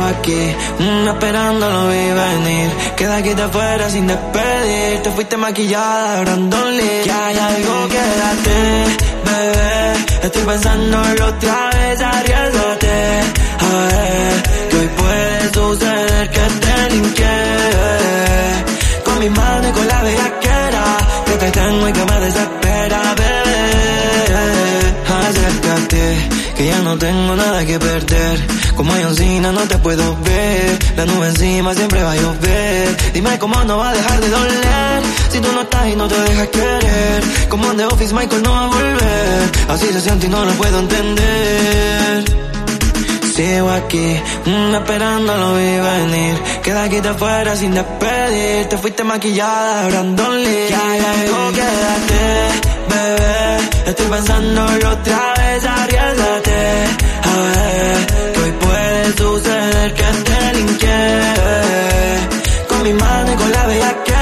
aquí, esperando lo vi venir. Queda aquí de fuera sin despedir. Te fuiste maquillada, Brandon Lee. Que hay algo, quédate, bebé. Estoy pensándolo otra vez, arriesgate. A ver, que hoy puede suceder que te linké. Con mi mano y con la bellaquera, que te tengo y que me desespera, bebé. Acércate, que ya no tengo nada que perder. Como John Cena no te puedo ver. La nube encima siempre va a llover. Dime cómo no va a dejar de doler si tú no estás y no te dejas querer. Como en The Office Michael no va a volver. Así se siente y no lo puedo entender. Sigo aquí, esperando lo vi venir. Queda aquí de fuera sin despedir. Te fuiste maquillada, Brandon Lee. Que hay algo, quédate, bebé. Estoy pensándolo otra vez, arriesgate. A ver, que hoy puede suceder que te linké. Con mi mano y con la bellaquera.